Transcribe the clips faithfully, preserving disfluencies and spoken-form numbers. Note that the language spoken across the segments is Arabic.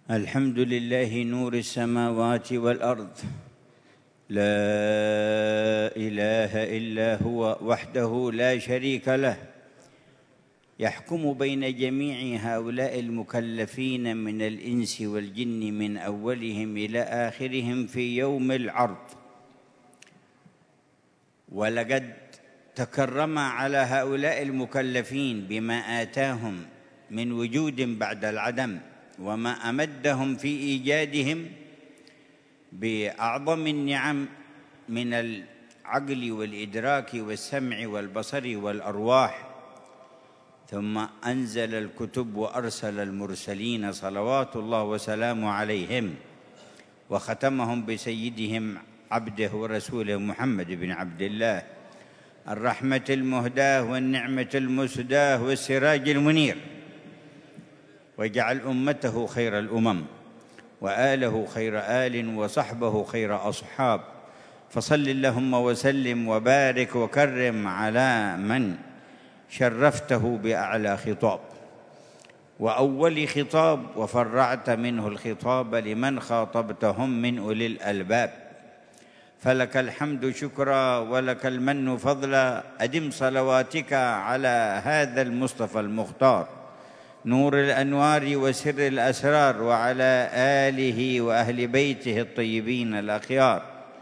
الحمد لله نور السماوات والأرض، لا إله إلا هو وحده لا شريك له، يحكم بين جميع هؤلاء المكلفين من الإنس والجن من أولهم إلى آخرهم في يوم العرض. ولقد تكرم على هؤلاء المكلفين بما آتاهم من وجود بعد العدم، وما أمدهم في إيجادهم بأعظم النعم من العقل والإدراك والسمع والبصر والأرواح، ثم أنزل الكتب وأرسل المرسلين صلوات الله وسلامه عليهم، وختمهم بسيدهم عبده ورسوله محمد بن عبد الله، الرحمة المهداة والنعمة المسداة والسراج المنير، وجعل أمته خير الأمم وآله خير آل وصحبه خير أصحاب. فصل اللهم وسلم وبارك وكرم على من شرفته بأعلى خطاب وأول خطاب، وفرعت منه الخطاب لمن خاطبتهم من أولي الألباب. فلك الحمد شكرا ولك المن فضلا، أدم صلواتك على هذا المصطفى المختار نور الأنوار وسر الأسرار، وعلى آله وأهل بيته الطيبين الأخيار،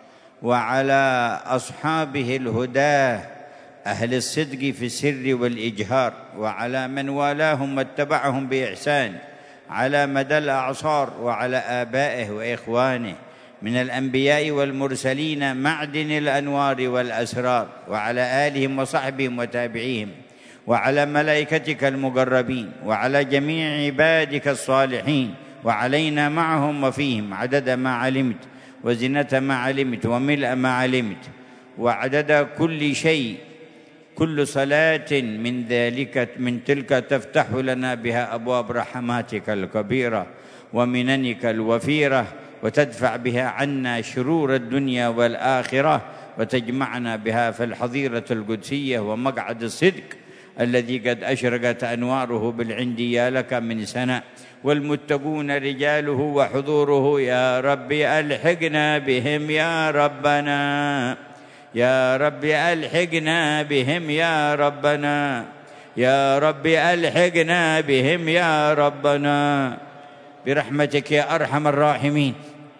وعلى أصحابه الهداه أهل الصدق في السر والإجهار، وعلى من والاهم واتبعهم بإحسان على مدى الأعصار، وعلى آبائه وإخوانه من الأنبياء والمرسلين معدن الأنوار والأسرار، وعلى آلهم وصحبهم وتابعيهم، وعلى ملائكتك المقربين، وعلى جميع عبادك الصالحين، وعلينا معهم وفيهم عدد ما علمت وزنة ما علمت وملء ما علمت وعدد كل شيء. كل صلاة من ذلك من تلك تفتح لنا بها أبواب رحماتك الكبيرة ومننك الوفيرة، وتدفع بها عنا شرور الدنيا والآخرة، وتجمعنا بها في الحظيرة القدسية ومقعد الصدق الذي قد أشرقت أنواره بالعندية لك من سنة، والمتقون رجاله وحضوره. يا رب ألحقنا بهم يا ربنا، يا رب ألحقنا بهم يا ربنا، يا رب ألحقنا بهم يا ربنا برحمتك يا أرحم الراحمين.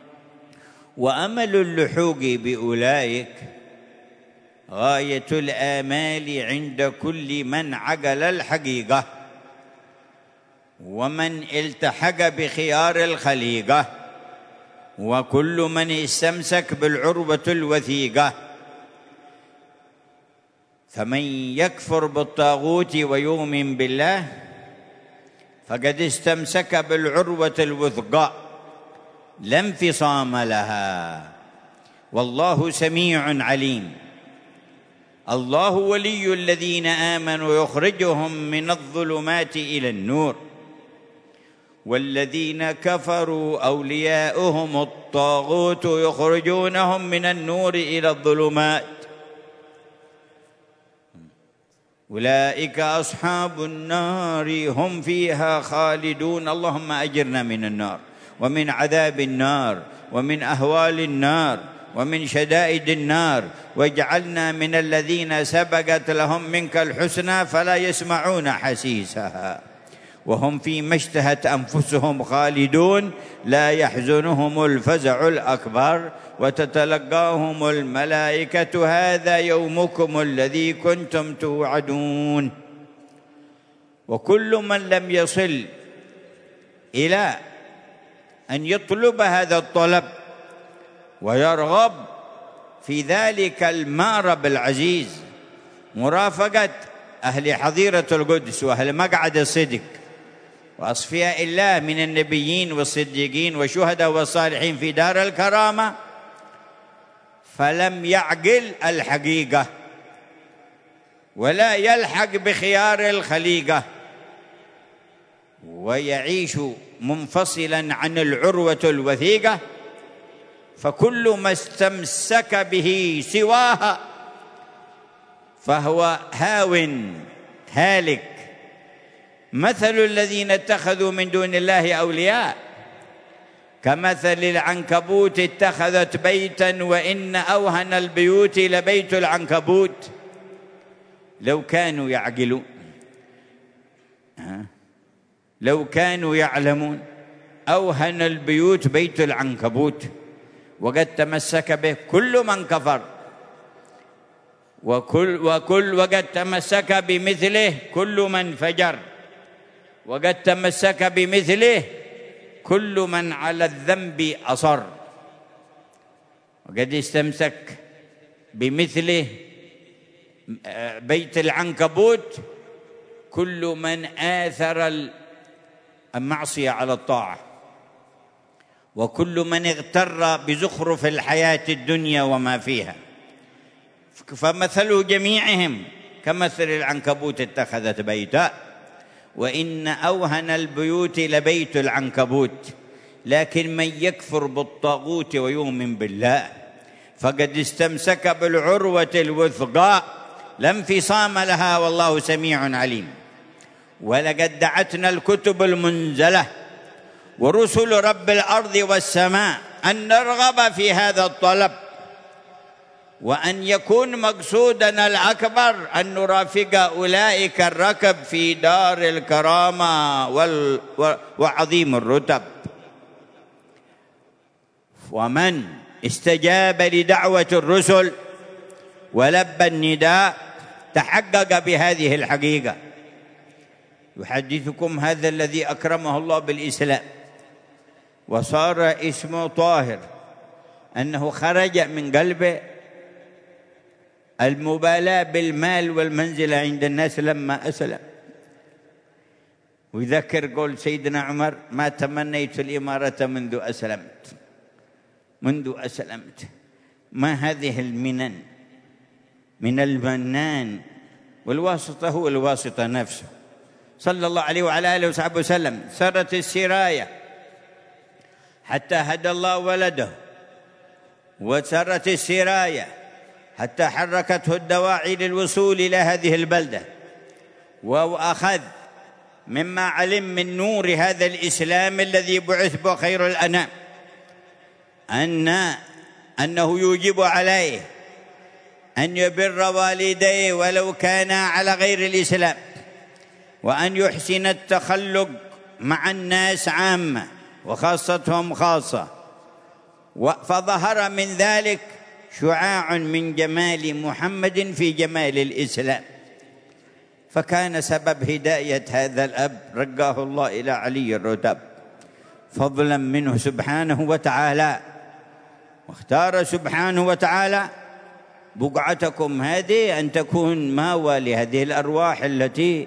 وأمل اللحوق بأولئك غاية الآمال عند كل من عقل الحقيقة، ومن التحق بخيار الخليقة، وكل من استمسك بالعروة الوثيقة. فمن يكفر بالطاغوت ويؤمن بالله فقد استمسك بالعروة الوثقى لا انفصام لها، والله سميع عليم. الله ولي الذين آمنوا يخرجهم من الظلمات إلى النور، والذين كفروا أولياؤهم الطاغوت يخرجونهم من النور إلى الظلمات، أولئك أصحاب النار هم فيها خالدون. اللهم أجرنا من النار ومن عذاب النار ومن أهوال النار ومن شدائد النار، واجعلنا من الذين سبقت لهم منك الحسنى فلا يسمعون حسيسها، وهم فيما اشتهت أنفسهم خالدون، لا يحزنهم الفزع الأكبر، وتتلقاهم الملائكة هذا يومكم الذي كنتم توعدون. وكل من لم يصل إلى أن يطلب هذا الطلب ويرغب في ذلك المأرب العزيز، مرافقة أهل حظيرة القدس وأهل مقعد الصدق وأصفياء الله من النبيين والصديقين والشهداء والصالحين في دار الكرامة، فلم يعقل الحقيقة ولا يلحق بخيار الخليقة، ويعيش منفصلا عن العروة الوثيقة، فكل ما استمسك به سواها فهو هاو هالك. مثل الذين اتخذوا من دون الله أولياء كمثل العنكبوت اتخذت بيتا وإن أوهن البيوت لبيت العنكبوت. لو كانوا يعقلون، لو كانوا يعلمون، أوهن البيوت بيت العنكبوت، وقد تمسك به كل من كفر، وكل وكل وقد تمسك بمثله كل من فجر، وقد تمسك بمثله كل من على الذنب أصر، وقد استمسك بمثله بيت العنكبوت كل من آثر المعصية على الطاعة، وكل من اغتر بزخرف الحياة الدنيا وما فيها. فمثل جميعهم كمثل العنكبوت اتخذت بيتا وإن أوهن البيوت لبيت العنكبوت. لكن من يكفر بالطاغوت ويؤمن بالله فقد استمسك بالعروة الوثقى لا انفصام لها والله سميع عليم. ولقد دعتنا الكتب المنزلة ورسل رب الأرض والسماء أن نرغب في هذا الطلب، وأن يكون مقصودنا الأكبر أن نرافق أولئك الركب في دار الكرامة وعظيم الرتب. ومن استجاب لدعوة الرسل ولبى النداء تحقق بهذه الحقيقة. يحدثكم هذا الذي أكرمه الله بالإسلام وصار اسمه طاهر أنه خرج من قلبه المبالاة بالمال والمنزلة عند الناس لما أسلم. ويذكر قول سيدنا عمر: ما تمنيت الإمارة منذ أسلمت منذ أسلمت. ما هذه المنن من المنان، والواسطة هو الواسطة نفسه صلى الله عليه وعلى آله وصحبه وسلم. سرت السراية حتى هدى الله ولده، وسرت السراية حتى حركته الدواعي للوصول إلى هذه البلدة، وأخذ مما علم من نور هذا الإسلام الذي بعث به خير الأنام أن أنه يوجب عليه أن يبر والديه ولو كانا على غير الإسلام، وأن يحسن التخلق مع الناس عامة وخاصتهم خاصة. فظهر من ذلك شعاع من جمال محمد في جمال الإسلام، فكان سبب هداية هذا الأب رقاه الله إلى علي الرتب فضلا منه سبحانه وتعالى. واختار سبحانه وتعالى بقعتكم هذه أن تكون ماوى لهذه الأرواح التي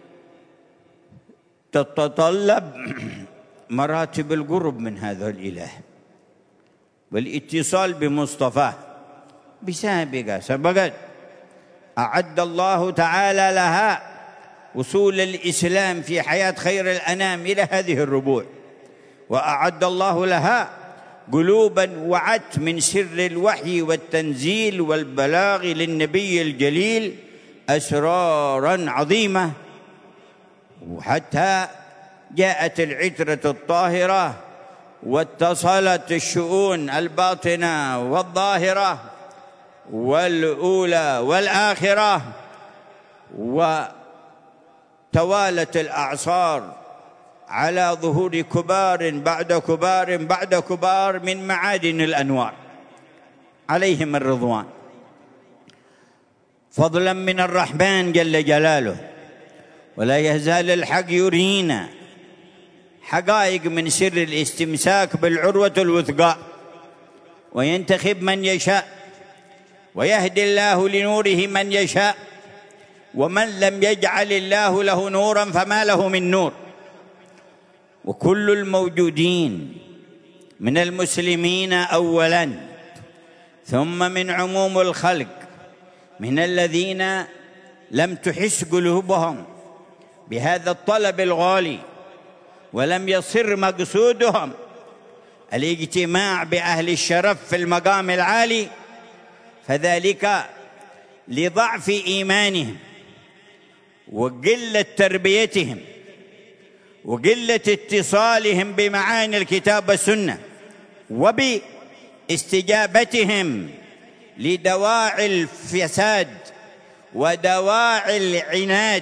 تتطلب مراتب القرب من هذا الإله والاتصال بمصطفاه بسابقة سبقت. أعد الله تعالى لها وصول الإسلام في حياة خير الأنام إلى هذه الربوع، وأعد الله لها قلوبا وعت من سر الوحي والتنزيل والبلاغ للنبي الجليل أسرارا عظيمة، وحتى جاءت العترة الطاهرة واتصلت الشؤون الباطنة والظاهرة والأولى والآخرة، وتوالت الأعصار على ظهور كبار بعد كبار بعد كبار من معادن الأنوار عليهم الرضوان فضلا من الرحمن جل جلاله. ولا يزال الحق يرينا حقائق من سر الاستمساك بالعروة الوثقى، وينتخب من يشاء ويهدي الله لنوره من يشاء، ومن لم يجعل الله له نورا فما له من نور. وكل الموجودين من المسلمين أولا ثم من عموم الخلق من الذين لم تحس قلوبهم بهذا الطلب الغالي ولم يصر مقصودهم الاجتماع بأهل الشرف في المقام العالي، فذلك لضعف إيمانهم وقلة تربيتهم وقلة اتصالهم بمعاني الكتاب والسنة، وباستجابتهم لدواعي الفساد ودواعي العناد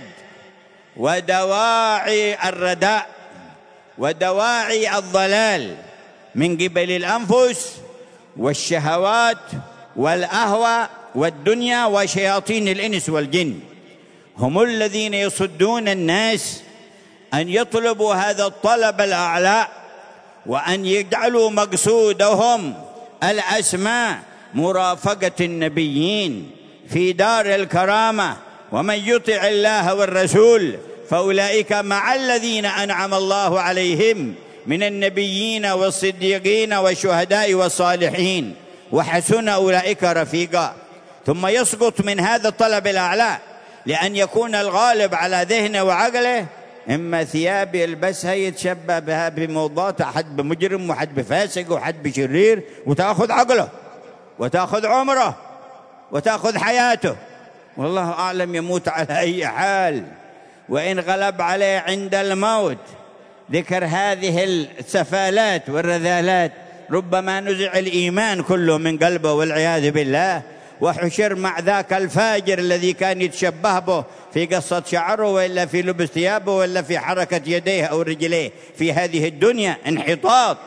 ودواعي الرداء ودواعي الضلال من قبل الأنفس والشهوات والأهوى والدنيا وشياطين الإنس والجن. هم الذين يصدون الناس أن يطلبوا هذا الطلب الأعلى، وأن يجعلوا مقصودهم الأسماء مرافقة النبيين في دار الكرامة. ومن يطع الله والرسول فأولئك مع الذين أنعم الله عليهم من النبيين والصديقين والشهداء والصالحين وحسن أولئك رفيقا. ثم يسقط من هذا الطلب الأعلى لأن يكون الغالب على ذهنه وعقله إما ثياب يلبسها يتشبه بها بموضات، أحد بمجرم وحد بفاسق وحد بشرير، وتأخذ عقله وتأخذ عمره وتأخذ حياته، والله أعلم يموت على أي حال. وإن غلب عليه عند الموت ذكر هذه السفالات والرذالات ربما نزع الإيمان كله من قلبه والعياذ بالله، وحشر مع ذاك الفاجر الذي كان يتشبه به في قصة شعره وإلا في لبس ثيابه وإلا في حركة يديه أو رجليه في هذه الدنيا. انحطاط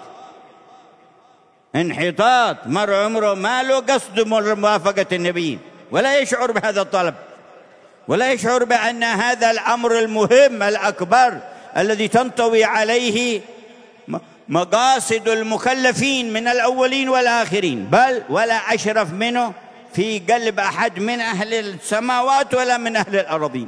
انحطاط مر عمره ما له قصد موافقة النبيين، ولا يشعر بهذا الطلب، ولا يشعر بأن هذا الأمر المهم الأكبر الذي تنطوي عليه مقاصد المكلفين من الأولين والآخرين، بل ولا أشرف منه في قلب أحد من أهل السماوات ولا من أهل الأرضين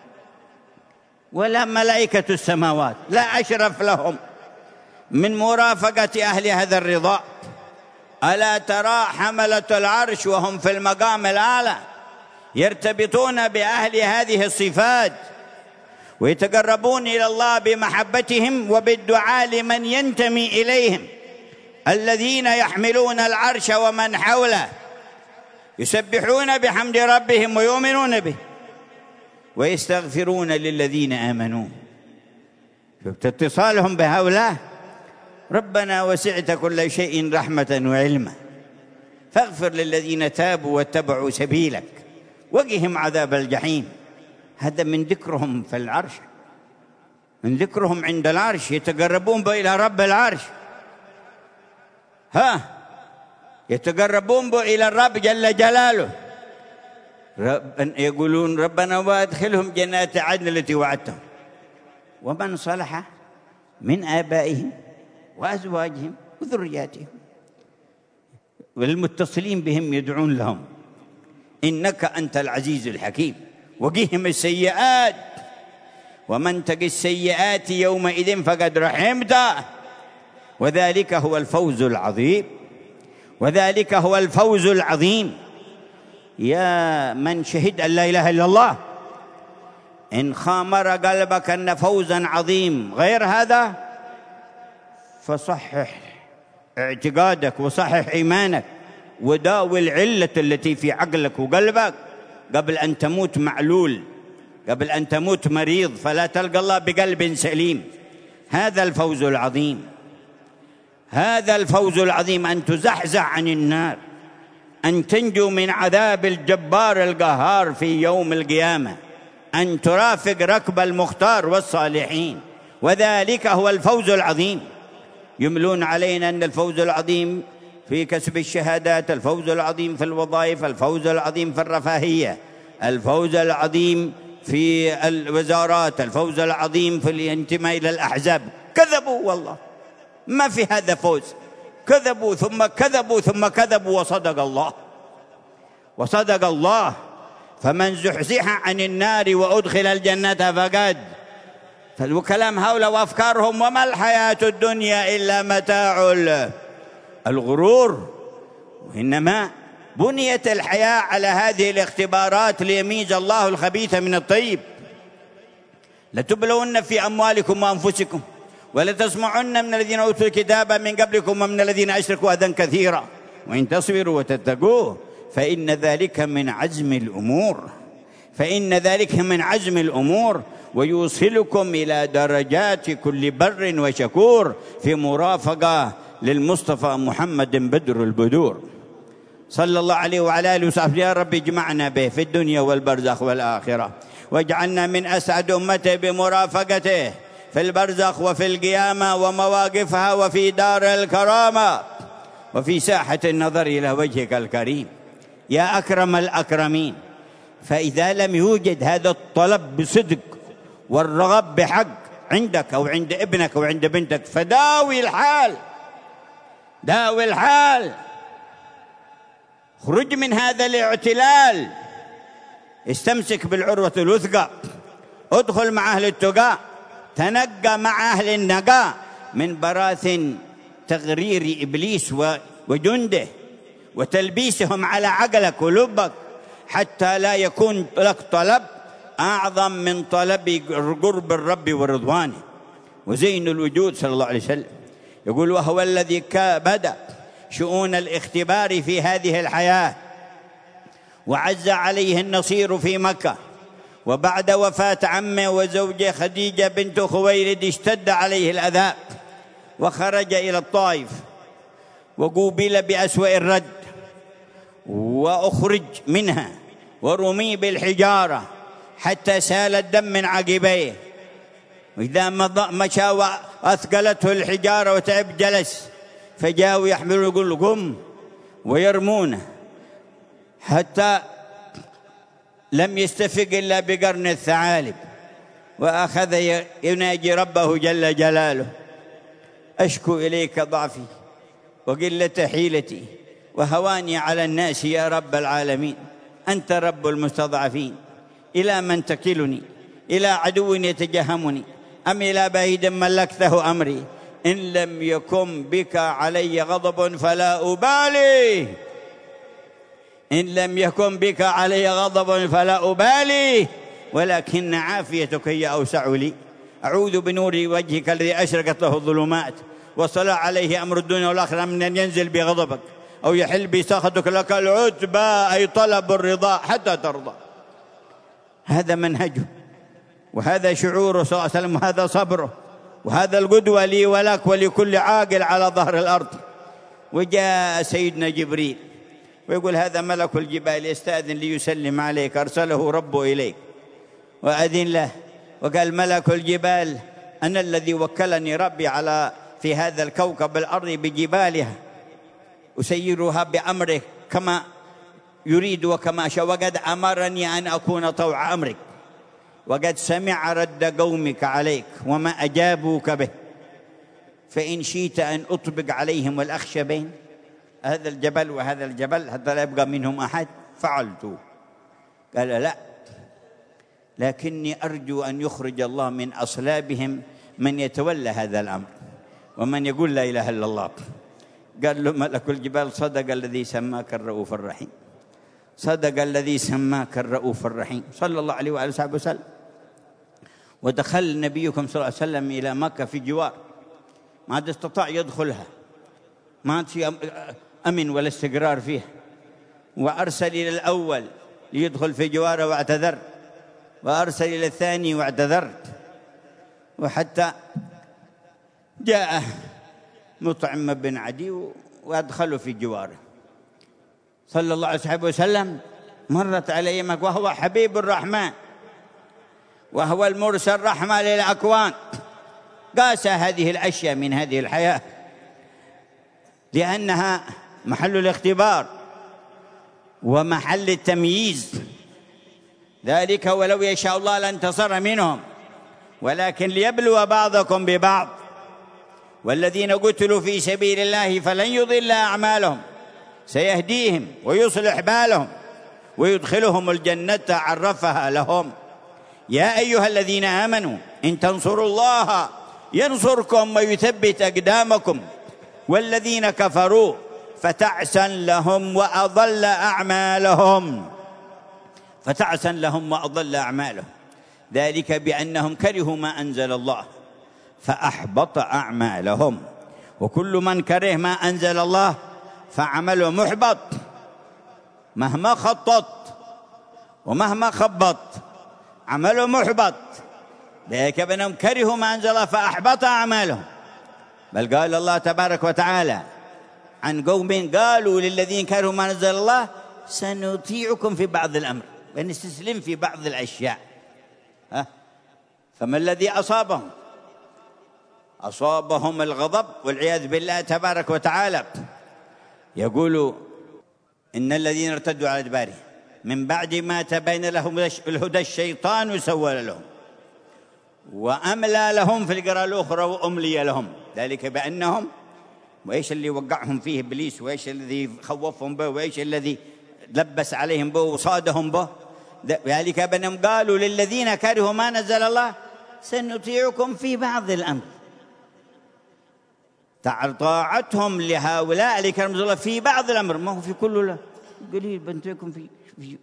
ولا ملائكة السماوات، لا أشرف لهم من مرافقة أهل هذا الرضا. ألا ترى حملة العرش وهم في المقام الأعلى يرتبطون بأهل هذه الصفات ويتقربون إلى الله بمحبتهم وبالدعاء لمن ينتمي إليهم، الذين يحملون العرش ومن حوله يسبحون بحمد ربهم ويؤمنون به ويستغفرون للذين آمنوا. شفت اتصالهم بهؤلاء؟ ربنا وسعت كل شيء رحمة وعلما فاغفر للذين تابوا واتبعوا سبيلك وقهم عذاب الجحيم. هذا من ذكرهم في العرش، من ذكرهم عند العرش، يتقربون به إلى رب العرش، ها يتقربون به إلى الرب جل جلاله. رب يقولون ربنا وادخلهم جنات عدن التي وعدتهم ومن صلح من آبائهم وأزواجهم وذرياتهم والمتصلين بهم يدعون لهم إنك أنت العزيز الحكيم وقهم السيئات ومن تق السيئات يومئذ فقد رحمته وذلك هو الفوز العظيم وذلك هو الفوز العظيم. يا من شهد أن لا إله إلا الله إن خامر قلبك أن فوزا عظيم غير هذا فصحح اعتقادك وصحح إيمانك وداوي العلة التي في عقلك وقلبك قبل أن تموت معلول، قبل أن تموت مريض، فلا تلقى الله بقلب سليم. هذا الفوز العظيم، هذا الفوز العظيم، أن تزحزح عن النار، أن تنجو من عذاب الجبار القهار في يوم القيامة، أن ترافق ركب المختار والصالحين، وذلك هو الفوز العظيم. يملون علينا أن الفوز العظيم في كسب الشهادات، الفوز العظيم في الوظائف، الفوز العظيم في الرفاهية، الفوز العظيم في الوزارات، الفوز العظيم في الانتماء إلى الأحزاب. كذبوا والله، ما في هذا فوز. كذبوا ثم كذبوا ثم كذبوا وصدق الله، وصدق الله. فمن زحزح عن النار وأدخل الجنة فقد. فالكلام هؤلاء وأفكارهم وما الحياة الدنيا إلا متاع الغرور. وإنما بنيت الحياة على هذه الاختبارات ليميز الله الخبيث من الطيب. لتبلون في أموالكم وأنفسكم ولتسمعن من الذين أوتوا الكتاب من قبلكم ومن الذين أشركوا أذى كثيرا وإن تصبروا وتتقوا فإن ذلك من عزم الأمور، فإن ذلك من عزم الأمور. ويوصلكم إلى درجات كل بر وشكور في مرافقة للمصطفى محمد بدر البدور صلى الله عليه وعلى آله وصحبه. يا رب اجمعنا به في الدنيا والبرزخ والآخرة، واجعلنا من أسعد أمته بمرافقته في البرزخ وفي القيامة ومواقفها وفي دار الكرامة وفي ساحة النظر إلى وجهك الكريم يا أكرم الأكرمين. فإذا لم يوجد هذا الطلب بصدق والرغب بحق عندك أو عند ابنك أو عند بنتك، فداوي الحال، داوي الحال، خرج من هذا الاعتلال، استمسك بالعروة الوثقى، ادخل مع أهل التقى، تنقى مع أهل النقاء من براثن تغرير إبليس وجنده وتلبيسهم على عقلك ولبك، حتى لا يكون لك طلب أعظم من طلب قرب الرب ورضوانه وزين الوجود صلى الله عليه وسلم. يقول: وهو الذي بدأ شؤون الاختبار في هذه الحياة وعز عليه النصير في مكة، وبعد وفاة عمه وزوجه خديجة بنت خويلد اشتد عليه العذاب وخرج إلى الطائف وقوبل بأسوأ الرد وأخرج منها ورمي بالحجارة حتى سال الدم من عقبيه، وإذا مشى وأثقلته الحجارة وتعب جلس، فجاءوا يحملون يقول قم ويرمونه حتى لم يستفق إلا بقرن الثعالب، وأخذ يناجي ربه جل جلاله: أشكو إليك ضعفي وقلة حيلتي وهواني على الناس يا رب العالمين، أنت رب المستضعفين، إلى من تكلني؟ إلى عدو يتجهمني أم إلى بعيد ملكته أمري؟ إن لم يكن بك علي غضب فلا أبالي، إن لم يكن بك علي غضب فلا أبالي، ولكن عافيتك هي أوسع لي. أعوذ بنور وجهك الذي أشرقت له الظلمات وصلى عليه أمر الدنيا والآخرة من أن ينزل بغضبك أو يحل بسخطك، لك العتبى أي طلب الرضا حتى ترضى. هذا منهجه، وهذا شعوره صلى الله عليه وسلم، وهذا صبره، وهذا القدوة لي ولك ولكل عاقل على ظهر الأرض. وجاء سيدنا جبريل ويقول: هذا ملك الجبال يستأذن ليسلم عليك، أرسله ربه إليك وأذن له، وقال: ملك الجبال أنا الذي وكلني ربي على في هذا الكوكب الأرض بجبالها أسيرها بأمره كما يريد وكما شاء، وقد أمرني أن أكون طوع أمرك، وقد سمع رد قومك عليك وما أجابوك به، فإن شئت أن أطبق عليهم الأخشبين، هذا الجبل وهذا الجبل حتى لا يبقى منهم أحد، فعلت. قال: لا، لكني أرجو أن يخرج الله من أصلابهم من يتولى هذا الأمر ومن يقول لا إله إلا الله. قال له ملك الجبال: صدق الذي سماك الرؤوف الرحيم، صدق الذي سماك الرؤوف الرحيم، صلى الله عليه وعلى آله وسلم. ودخل نبيكم صلى الله عليه وسلم إلى مكة في جوار، ما عاد استطاع يدخلها، ما عاد في أمن ولا استقرار فيها، وأرسل إلى الأول ليدخل في جواره واعتذر، وأرسل إلى الثاني واعتذر، وحتى جاء مطعم بن عدي وأدخله في جواره صلى الله عليه وسلم. مرت عليه مكة وهو حبيب الرحمن وهو المرسل رحمة للأكوان، قاس هذه الأشياء من هذه الحياة لأنها محل الاختبار ومحل التمييز، ذلك ولو يشاء الله لانتصر منهم، ولكن ليبلو بعضكم ببعض، والذين قتلوا في سبيل الله فلن يضل أعمالهم، سيهديهم ويصلح بالهم ويدخلهم الجنة عرفها لهم. يا أيها الذين آمنوا إن تنصروا الله ينصركم ويثبت أقدامكم، والذين كفروا فتعسا لهم وأضل أعمالهم، فتعسا لهم وأضل أعمالهم، ذلك بأنهم كرهوا ما أنزل الله فأحبط أعمالهم. وكل من كره ما أنزل الله فعمله محبط، مهما خطط ومهما خبط عمله محبط، ذلك بأنهم كرهوا ما أنزل الله فأحبط أعمالهم. بل قال الله تبارك وتعالى عن قوم قالوا للذين كرهوا ما نزل الله سنطيعكم في بعض الأمر، ونستسلم في بعض الأشياء. ها؟ فما الذي أصابهم؟ أصابهم الغضب والعياذ بالله تبارك وتعالى. يقول إن الذين ارتدوا على أدبارهم من بعد ما تبين لهم الهدى الشيطان سول لهم وأملى لهم في القراءة الأخرى وأملي لهم، ذلك بأنهم وإيش اللي وقعهم فيه إبليس، وإيش الذي خوفهم به، وإيش الذي لبس عليهم به وصادهم به، ذلك بأنهم قالوا للذين كرهوا ما نزل الله سنطيعكم في بعض الأمر. طاعتهم لهؤلاء اللي كرهوا الله في بعض الأمر، ما هو في كله، لا قليل، بنطيعكم في, في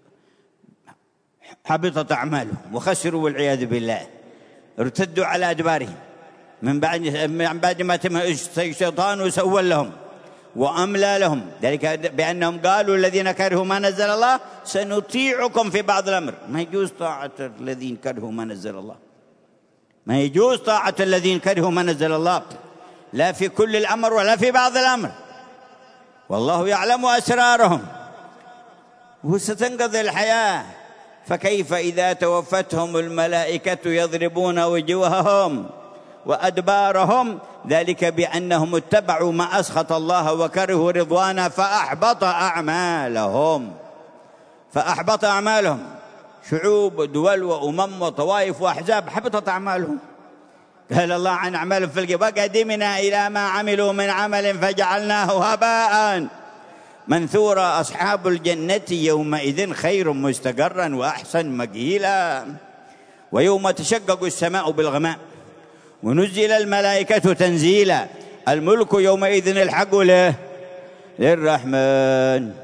حبطت أعمالهم وخسروا والعياذ بالله، ارتدوا على أدبارهم من بعد من بعد ما تم الشيطان وسول لهم وأملى لهم، ذلك بأنهم قالوا الذين كرهوا ما نزل الله سنطيعكم في بعض الأمر. ما يجوز طاعة الذين كرهوا ما نزل الله، ما يجوز طاعة الذين كرهوا ما نزل الله، لا في كل الأمر ولا في بعض الأمر، والله يعلم أسرارهم وستنقضي الحياة. فكيف إذا توفتهم الملائكة يضربون وجوههم وأدبارهم، ذلك بأنهم اتبعوا ما أسخط الله وكرهوا رضوانه فأحبط أعمالهم فأحبط أعمالهم شعوب ودول وأمم وطوائف وأحزاب حبطت أعمالهم. قال الله عن أعمالهم في القبر وقدمنا إلى ما عملوا من عمل فجعلناه هباء منثورا أصحاب الجنة يومئذ خير مستقرا وأحسن مقيلا. ويوم تشقق السماء بالغمام ونزل الملائكة تنزيلا الملك يومئذ الحق له للرحمن.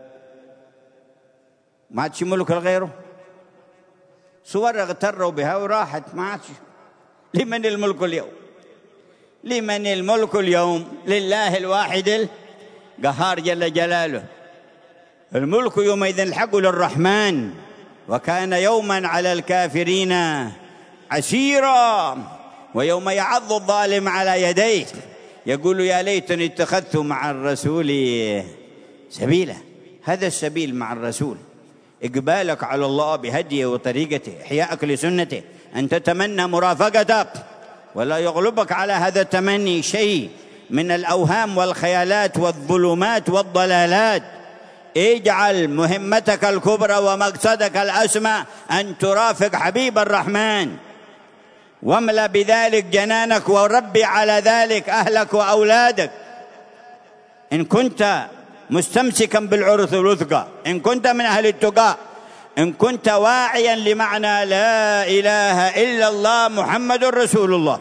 ما عادش ملك لغيره، صور اغتروا بها وراحت، ما عادش. لمن الملك اليوم؟ لمن الملك اليوم؟ لله الواحد القهار جل جلاله. الملك يومئذ الحق للرحمن وكان يوما على الكافرين عسيرا. ويوم يعض الظالم على يديه يقول يا ليتني اتخذت مع الرسول سبيلا. هذا السبيل مع الرسول إقبالك على الله بهديه وطريقته، إحياءك لسنته، أن تتمنى مرافقته ولا يغلبك على هذا التمني شيء من الأوهام والخيالات والظلمات والضلالات. اجعل مهمتك الكبرى ومقصدك الأسمى أن ترافق حبيب الرحمن، واملأ بذلك جنانك وربي على ذلك أهلك وأولادك. إن كنت مستمسكا بالعروة الوثقى، إن كنت من أهل التقى، إن كنت واعيا لمعنى لا إله إلا الله محمد رسول الله،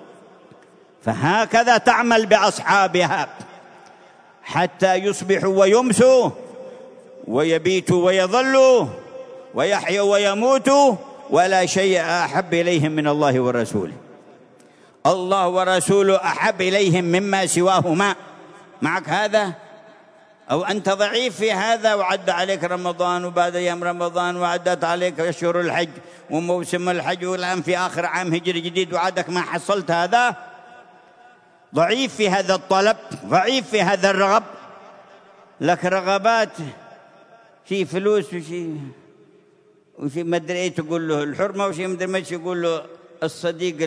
فهكذا تعمل بأصحابها حتى يصبحوا ويمسوا ويبيتوا ويظلوا ويحيوا ويموتوا ولا شيء أحب إليهم من الله ورسوله. الله ورسوله أحب إليهم مما سواهما. معك هذا أو أنت ضعيف في هذا، وعد عليك رمضان وبعد أيام رمضان وعدت عليك أشهر الحج وموسم الحج والآن في آخر عام هجري جديد وعدك ما حصلت هذا، ضعيف في هذا الطلب، ضعيف في هذا الرغب. لك رغبات في فلوس وشي وشي مدري ايه تقول له الحرمه، وشي مدري ما يقول له الصديق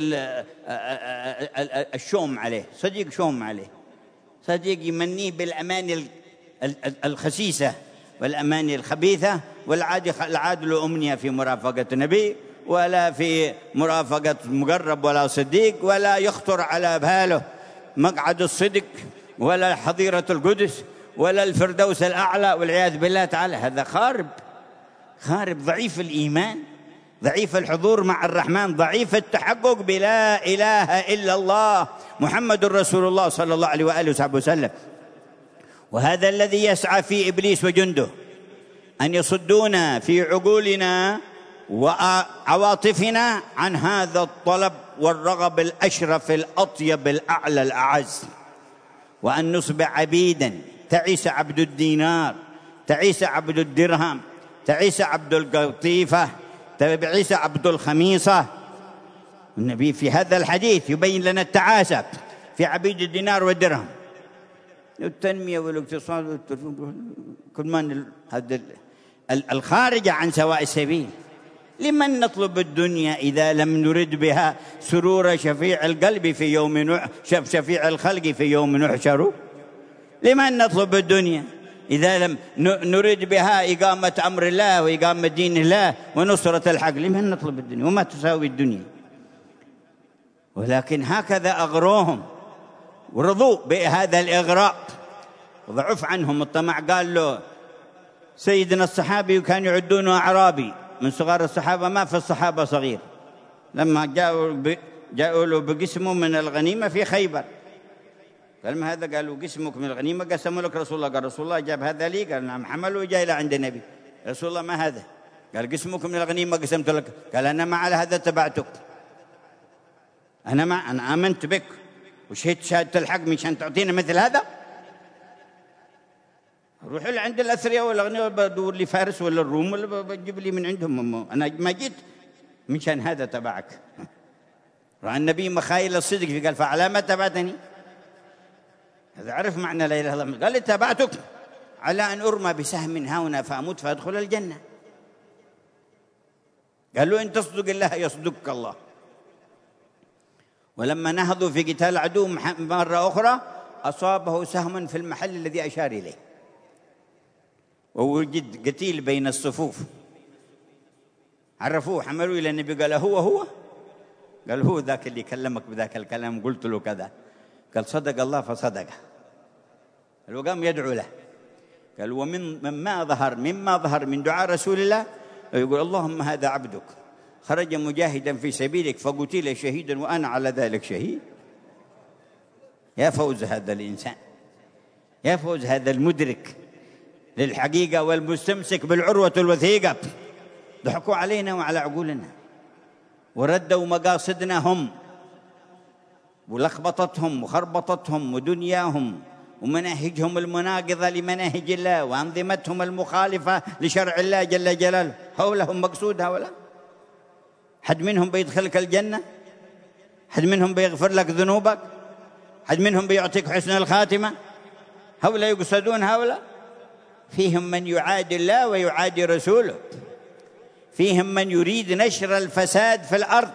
الشوم عليه، صديق شوم عليه، صديق يمنيه بالاماني الخسيسه والاماني الخبيثه، والعاد العاد له امنيه في مرافقه النبي ولا في مرافقه مقرب ولا صديق، ولا يخطر على باله مقعد الصدق ولا حظيره القدس ولا الفردوس الأعلى والعياذ بالله تعالى. هذا خارب خارب، ضعيف الإيمان، ضعيف الحضور مع الرحمن، ضعيف التحقق بلا إله إلا الله محمد رسول الله صلى الله عليه وآله وصحبه وسلم. وهذا الذي يسعى في إبليس وجنده أن يصدونا في عقولنا وعواطفنا عن هذا الطلب والرغب الأشرف الأطيب الأعلى الأعز، وأن نصبح عبيدا. تعيس عبد الدينار، تعيس عبد الدرهم، تعيس عبد القطيفة، تعيس عبد الخميصة، النبي في هذا الحديث يبين لنا التعاسة في عبيد الدينار والدرهم، التنمية والاقتصاد كل ما هذا الخارجة عن سواء السبيل. لمن نطلب الدنيا إذا لم نرد بها سرور شفيع القلب في يوم نح شفيع الخلق في يوم نحشر؟ لمن نطلب الدنيا إذا لم نرد بها إقامة أمر الله وإقامة دين الله ونصرة الحق؟ لمن نطلب الدنيا وما تساوي الدنيا؟ ولكن هكذا أغروهم ورضوا بهذا الإغراء وضعف عنهم الطمع. قال له سيدنا الصحابي وكان يعدونه أعرابي من صغار الصحابة، ما في الصحابة صغير، لما جاءوا جاءوا له بقسمه من الغنيمة في خيبر، قال ما هذا؟ قالوا قسمك من الغنيمة قسموا لك رسول الله. قال رسول الله جاب هذا لي؟ قال نعم حمله وجاء إلى عند النبي. رسول الله ما هذا؟ قال قسمك من الغنيمة قسمت لك. قال أنا ما على هذا تبعتك، أنا ما أنا آمنت بك وشهدت شهادة الحق مشان تعطينا مثل هذا؟ روحوا لعند الأثرياء والأغنياء بدور لي فارس ولا الروم ولا بجيب لي من عندهم، أنا ما جيت مشان هذا تبعك. رأى النبي مخايل الصدق في قال فعلى ما تبعتني؟ هذا عرف معنى لا إله إلا الله. قال لي تبعتك على أن أرمى بسهم هنا فأموت فأدخل الجنة. قال له إن تصدق الله يصدقك الله. ولما نهضوا في قتال العدو مرة أخرى أصابه سهم في المحل الذي أشار إليه، ووجد قتيل بين الصفوف، عرفوه حملوا إلى النبي قال هو هو؟ قال هو ذاك اللي كلمك بذاك الكلام قلت له كذا. قال صدق الله فصدقه. وقام يدعو له. قال ومن مما ظهر مما ظهر من دعاء رسول الله يقول اللهم هذا عبدك خرج مجاهدا في سبيلك فقتل شهيدا وأنا على ذلك شهيد. يا فوز هذا الإنسان، يا فوز هذا المدرك للحقيقة والمستمسك بالعروة الوثيقة. ضحكوا علينا وعلى عقولنا وردوا مقاصدنا هم ولخبطتهم وخربطتهم ودنياهم ومناهجهم المناقضة لمناهج الله وأنظمتهم المخالفة لشرع الله جل جلاله. هؤلاء مقصود هؤلاء؟ حد منهم بيدخلك الجنة؟ حد منهم بيغفر لك ذنوبك؟ حد منهم بيعطيك حسن الخاتمة؟ هؤلاء يقصدون هؤلاء؟ فيهم من يعادي الله ويعادي رسوله، فيهم من يريد نشر الفساد في الأرض.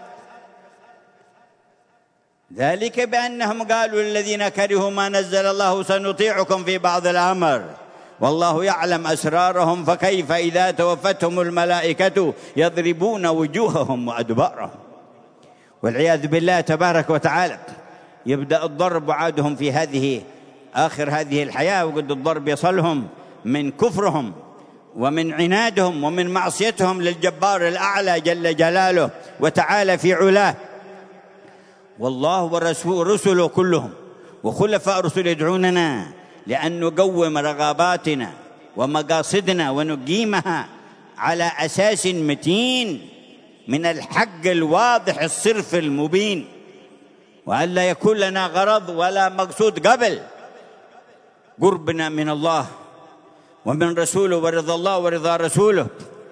ذلك بأنهم قالوا للذين كرهوا ما نزل الله سنطيعكم في بعض الأمر والله يعلم أسرارهم فكيف إذا توفتهم الملائكة يضربون وجوههم وأدبارهم. والعياذ بالله تبارك وتعالى يبدأ الضرب وعادهم في هذه آخر هذه الحياة، وقد الضرب يصلهم من كفرهم ومن عنادهم ومن معصيتهم للجبار الأعلى جل جلاله وتعالى في علاه. والله ورسوله كلهم وخلفاء رسل يدعوننا لأن نقوم رغباتنا ومقاصدنا ونقيمها على أساس متين من الحق الواضح الصرف المبين، وأن لا يكون لنا غرض ولا مقصود قبل قربنا من الله ومن رسوله ورضا الله ورضا رسوله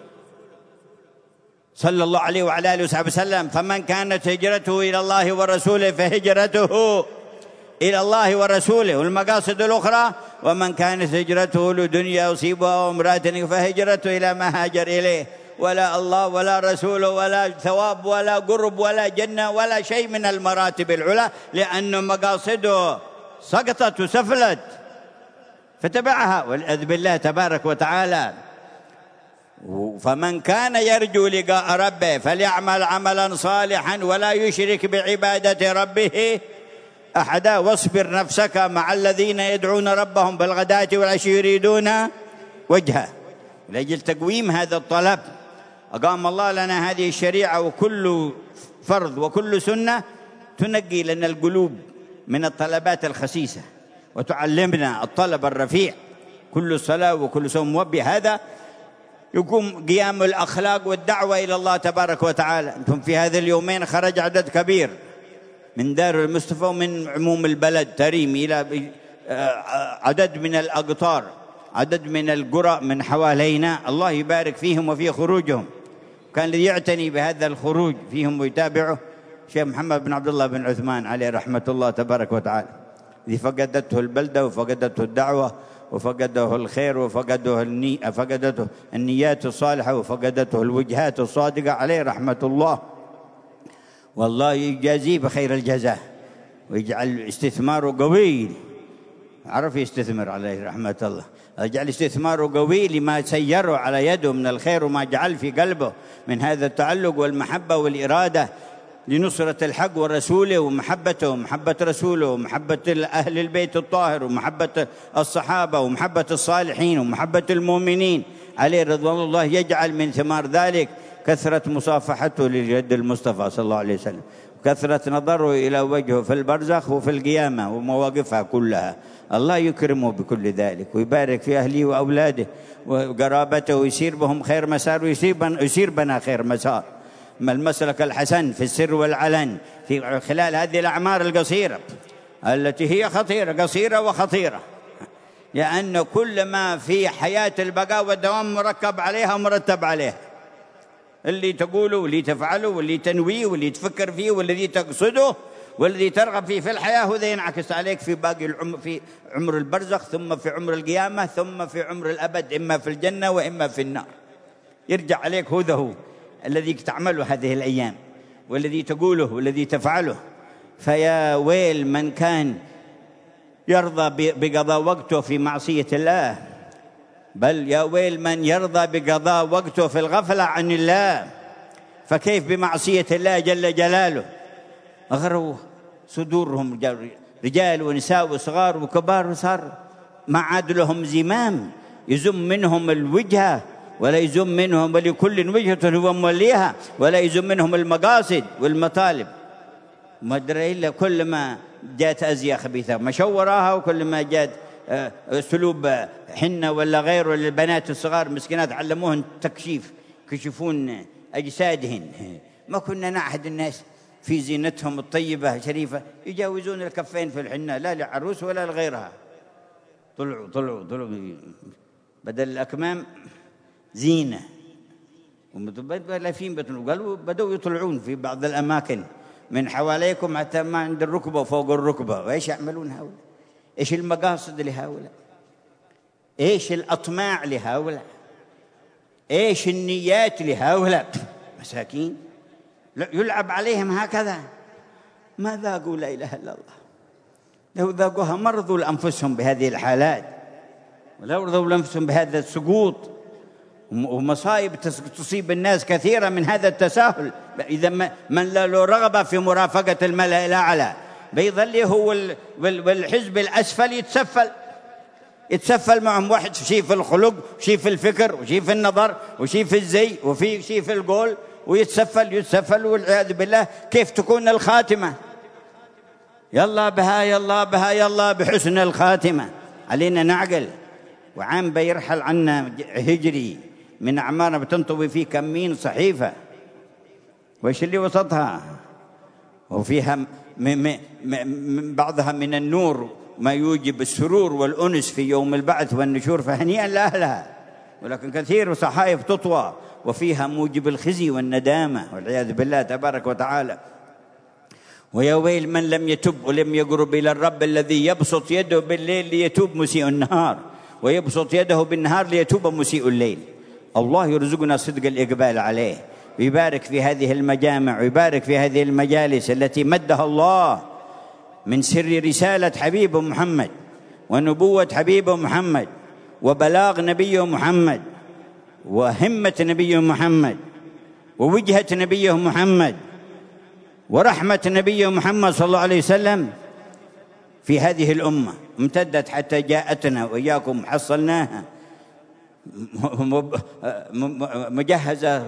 صلى الله عليه وعلى آله وصحبه وسلم. فمن كانت هجرته إلى الله ورسوله فهجرته إلى الله ورسوله والمقاصد الأخرى، ومن كانت هجرته لدنيا يصيبها وامرأة فهجرته إلى ما هاجر إليه. ولا الله ولا رسوله ولا ثواب ولا قرب ولا جنة ولا شيء من المراتب العلى، لأن مقاصده سقطت وسفلت فتبعها والعياذ بالله تبارك وتعالى. فمن كان يرجو لقاء ربه فليعمل عملا صالحا ولا يشرك بعبادة ربه أحدا واصبر نفسك مع الذين يدعون ربهم بالغداة والعشي يريدون وجهه. لأجل تقويم هذا الطلب أقام الله لنا هذه الشريعة، وكل فرض وكل سنة تنقي لنا القلوب من الطلبات الخسيسة وتعلمنا الطلب الرفيع. كل صلاة وكل صوم وبهذا يقوم قيام الأخلاق والدعوة إلى الله تبارك وتعالى. أنتم في هذا اليومين خرج عدد كبير من دار المصطفى ومن عموم البلد تريم إلى عدد من الأقطار، عدد من القرى من حوالينا، الله يبارك فيهم وفي خروجهم. كان الذي يعتني بهذا الخروج فيهم ويتابعه شيخ محمد بن عبد الله بن عثمان عليه رحمة الله تبارك وتعالى، ذي فقدته البلدة وفقدته الدعوة وفقده الخير وفقده الني... فقدته النيات الصالحة وفقدته الوجهات الصادقة عليه رحمة الله. والله يجازيه بخير الجزاء ويجعل استثماره قوي، عرف يستثمر عليه رحمة الله، يجعل استثماره قوي لما سيره على يده من الخير وما جعل في قلبه من هذا التعلق والمحبة والإرادة لنصرة الحق ورسوله ومحبته ومحبة رسوله ومحبة أهل البيت الطاهر ومحبة الصحابة ومحبة الصالحين ومحبة المؤمنين عليه رضوان الله. يجعل من ثمار ذلك كثرة مصافحته للجد المصطفى صلى الله عليه وسلم، كثرة نظره إلى وجهه في البرزخ وفي القيامة ومواقفها كلها. الله يكرمه بكل ذلك ويبارك في أهله وأولاده وقرابته ويسير بهم خير مسار ويسير بنا خير مسار، ما المسلك الحسن في السر والعلن في خلال هذه الأعمار القصيرة التي هي خطيرة، قصيرة وخطيرة، لأن كل ما في حياة البقاء والدوام مركب عليها ومرتب عليها، اللي تقوله واللي تفعله واللي تنويه واللي تفكر فيه والذي تقصده والذي ترغب فيه في الحياة، وذا ينعكس عليك في باقي العمر، في عمر البرزخ ثم في عمر القيامة ثم في عمر الأبد، إما في الجنة وإما في النار. يرجع عليك هذا هو الذي تعمله هذه الأيام والذي تقوله والذي تفعله. فيا ويل من كان يرضى بقضاء وقته في معصية الله، بل يا ويل من يرضى بقضاء وقته في الغفلة عن الله، فكيف بمعصية الله جل جلاله. أغروا صدورهم رجال ونساء وصغار وكبار وصار ما عاد لهم زمام يزم منهم الوجهة ولا يزم منهم، ولكل وجهة هو موليها، ولا يزم منهم المقاصد والمطالب. ما أدري إلا كل ما جاءت أزياء خبيثة مشوا وراها، وكل ما جاءت أسلوب حنة ولا غيره للبنات الصغار مسكينات علموهن تكشيف، كشفون أجسادهن. ما كنا نعهد الناس في زينتهم الطيبة الشريفة يجاوزون الكفين في الحنة، لا لعروس ولا لغيرها. طلعوا طلعوا طلعوا بدل الأكمام زينة، ومتلافين قالوا بدوا يطلعون في بعض الأماكن من حواليكم حتى ما عند الركبة وفوق الركبة. وإيش يعملون هؤلاء؟ إيش المقاصد لهؤلاء؟ إيش الأطماع لهؤلاء؟ إيش النيات لهؤلاء؟ مساكين يلعب عليهم هكذا. ما ذاقوا لا إله إلا الله، لو ذاقوها مرضوا لأنفسهم بهذه الحالات، ولو رضوا لأنفسهم بهذا السقوط. ومصائب تصيب الناس كثيرة من هذا التساهل. إذا من له رغبة في مرافقة الملأ الأعلى بيظل هو والحزب الأسفل يتسفل يتسفل معهم، واحد شيء في الخلق وشيء في الفكر وشيء في النظر وشيء في الزي وفي شيء في القول، ويتسفل يتسفل والعياذ بالله. كيف تكون الخاتمة؟ يلا بها يلا بها يلا بحسن الخاتمة. علينا نعقل. وعام بيرحل عنا هجري من أعمارنا بتنطوي فيه كمين صحيفة، وإيش اللي وسطها؟ وفيها من بعضها من النور ما يوجب السرور والأنس في يوم البعث والنشور، فهنيئا لأهلها. ولكن كثير صحائف تطوى وفيها موجب الخزي والندامة والعياذ بالله تبارك وتعالى. ويا ويل من لم يتب ولم يقرب إلى الرب الذي يبسط يده بالليل ليتوب مسيء النهار، ويبسط يده بالنهار ليتوب مسيء الليل. الله يرزقنا صدق الإقبال عليه، ويبارك في هذه المجامع ويبارك في هذه المجالس التي مدها الله من سر رسالة حبيبه محمد ونبوة حبيبه محمد وبلاغ نبيه محمد وهمة نبيه محمد ووجهة نبيه محمد ورحمة نبيه محمد صلى الله عليه وسلم في هذه الأمة، امتدت حتى جاءتنا وإياكم حصلناها مجهزة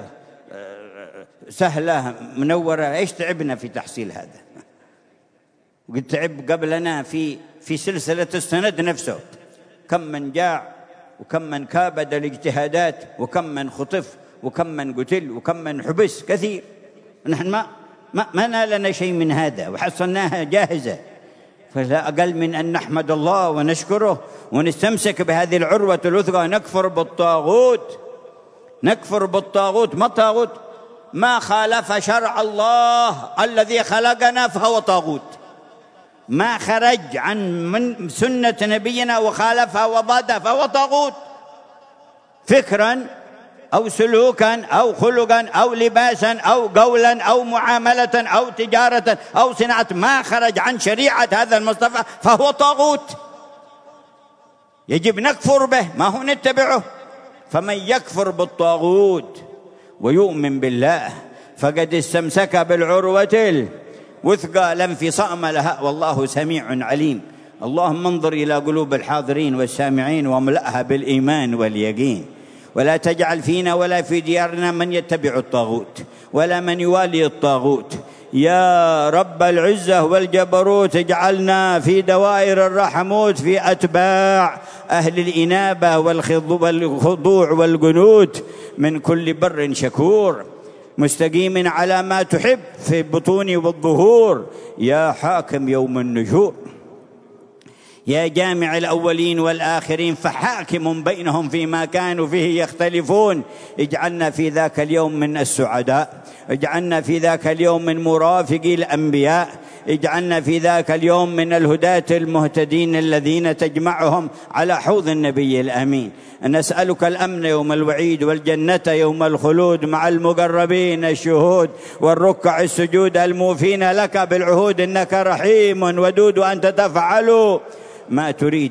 سهلة منورة. إيش تعبنا في تحصيل هذا؟ وقد تعب قبلنا في في سلسلة السند نفسه. كم من جاع وكم من كابد الاجتهادات وكم من خطف وكم من قتل وكم من حبس كثير. نحن ما ما, ما نالنا شيء من هذا وحصلناها جاهزة، فلا أقل من أن نحمد الله ونشكره ونستمسك بهذه العروة الوثقى. نكفر بالطاغوت، نكفر بالطاغوت. ما الطاغوت؟ ما خالف شرع الله الذي خلقنا فهو طاغوت. ما خرج عن من سنة نبينا وخالفها وضادها فهو طاغوت، فكرا أو سلوكا أو خلقا أو لباسا أو قولا أو معاملة أو تجارة أو صناعة، ما خرج عن شريعة هذا المصطفى فهو طاغوت، يجب نكفر به، ما هو نتبعه. فمن يكفر بالطاغوت ويؤمن بالله فقد استمسك بالعروة الوثقى لا انفصام لها، والله سميع عليم. اللهم انظر إلى قلوب الحاضرين والسامعين واملأها بالإيمان واليقين، ولا تجعل فينا ولا في ديارنا من يتبع الطاغوت ولا من يوالي الطاغوت. يا رب العزة والجبروت اجعلنا في دوائر الرحموت في أتباع أهل الإنابة والخضوع والقنوت من كل بر شكور، مستقيم على ما تحب في البطون والظهور. يا حاكم يوم النشور، يا جامع الأولين والآخرين فحاكم بينهم فيما كانوا فيه يختلفون، اجعلنا في ذاك اليوم من السعداء، اجعلنا في ذاك اليوم من مرافقي الأنبياء، اجعلنا في ذاك اليوم من الهداة المهتدين الذين تجمعهم على حوض النبي الأمين. نسألك الأمن يوم الوعيد والجنة يوم الخلود مع المقربين الشهود والركع السجود الموفين لك بالعهود، إنك رحيم ودود أنت تفعل ما تريد.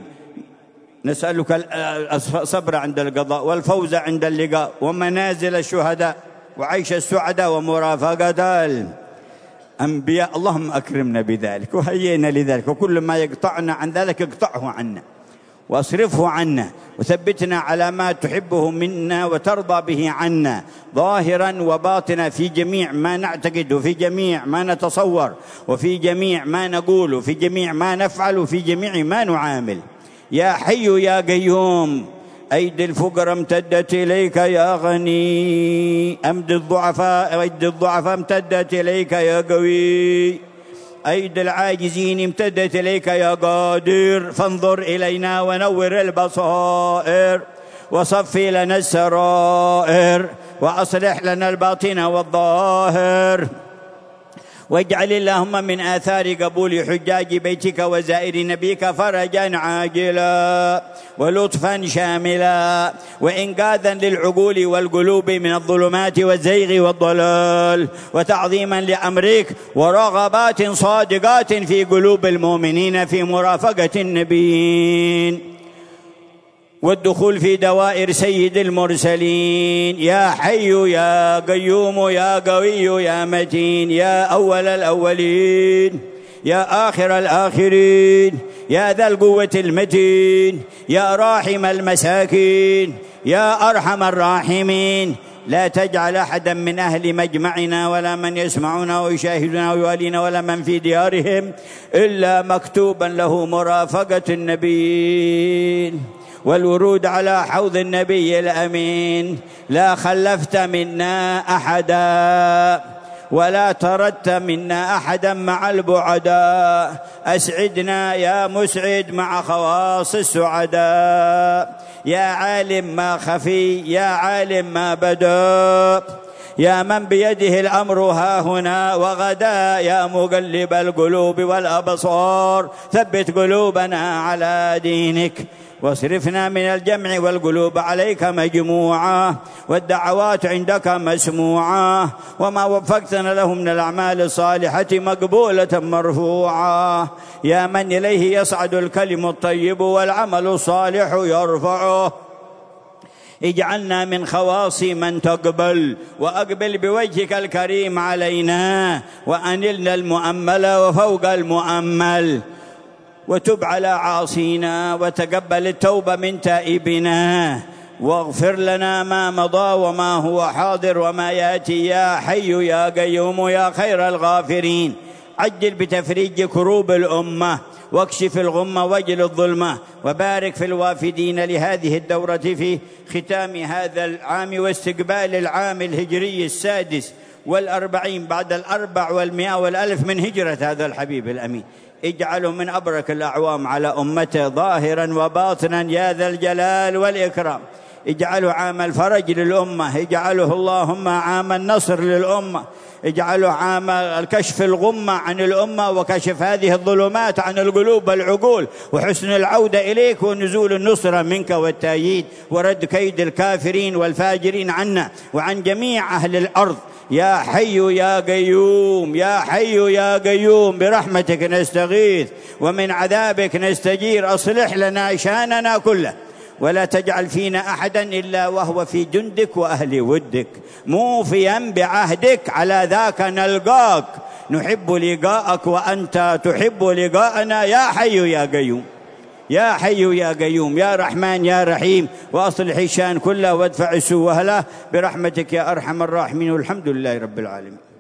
نسألك الصبر عند القضاء والفوز عند اللقاء ومنازل الشهداء وعيش السعداء ومرافقة الأنبياء. اللهم أكرمنا بذلك وهيئنا لذلك، وكل ما يقطعنا عن ذلك اقطعه عنا واصرفه عنا، وثبتنا على ما تحبه منا وترضى به عنا ظاهرا وباطنا في جميع ما نعتقد وفي جميع ما نتصور وفي جميع ما نقول وفي جميع ما نفعل وفي جميع ما نعامل. يا حي يا قيوم، أيدي الفقراء امتدت إليك يا غني، أمد الضعفاء أيدي الضعفاء امتدت إليك يا قوي، أيدي العاجزين امتدت إليك يا قادر، فانظر إلينا ونور البصائر وصفي لنا السرائر وأصلح لنا الباطن والظاهر، واجعل اللهم من آثار قبول حجاج بيتك وزائر نبيك فرجا عاجلا ولطفا شاملا وإنقاذا للعقول والقلوب من الظلمات والزيغ والضلال، وتعظيما لأمرك ورغبات صادقات في قلوب المؤمنين في مرافقة النبيين والدخول في دوائر سيد المرسلين. يا حي يا قيوم يا قوي يا متين، يا أول الأولين يا آخر الآخرين، يا ذا القوة المتين، يا راحم المساكين، يا أرحم الراحمين، لا تجعل أحدا من أهل مجمعنا ولا من يسمعنا ويشاهدنا ويوالينا ولا من في ديارهم إلا مكتوبا له مرافقة النبيين والورود على حوض النبي الأمين. لا خلفت منا أحدا ولا تردت منا أحدا مع البعداء، أسعدنا يا مسعد مع خواص السعداء، يا عالم ما خفي يا عالم ما بدا، يا من بيده الأمر ها هنا وغدا، يا مقلب القلوب والأبصار ثبت قلوبنا على دينك، واصرفنا من الجمع والقلوب عليك مجموعة والدعوات عندك مسموعة، وما وفقتنا له من الأعمال الصالحة مقبولة مرفوعة، يا من إليه يصعد الكلم الطيب والعمل الصالح يرفعه، اجعلنا من خواص من تقبل، وأقبل بوجهك الكريم علينا وأنلنا المؤمل وفوق المؤمل، وتب على عاصينا وتقبل التوبة من تائبنا، واغفر لنا ما مضى وما هو حاضر وما يأتي. يا حي يا قيوم يا خير الغافرين، عجل بتفريج كروب الأمة واكشف الغمة واجل الظلمة، وبارك في الوافدين لهذه الدورة في ختام هذا العام واستقبال العام الهجري السادس والأربعين بعد الأربع والمئة والألف من هجرة هذا الحبيب الأمين. اجعله من أبرك الأعوام على أمته ظاهرا وباطنا يا ذا الجلال والإكرام. اجعله عام الفرج للأمة، اجعله اللهم عام النصر للأمة، اجعله عام الكشف الغمة عن الأمة وكشف هذه الظلمات عن القلوب والعقول، وحسن العودة إليك ونزول النصرة منك والتأييد ورد كيد الكافرين والفاجرين عنا وعن جميع أهل الأرض. يا حي يا قيوم، يا حي يا قيوم، برحمتك نستغيث ومن عذابك نستجير. أصلح لنا شأننا كله، ولا تجعل فينا أحدا إلا وهو في جندك وأهل ودك، موفيا بعهدك، على ذاك نلقاك، نحب لقاءك وأنت تحب لقاءنا. يا حي يا قيوم، يا حي يا قيوم، يا رحمن يا رحيم، وأصلح الشأن كله وادفع السوء أهله برحمتك يا أرحم الراحمين، والحمد لله رب العالمين.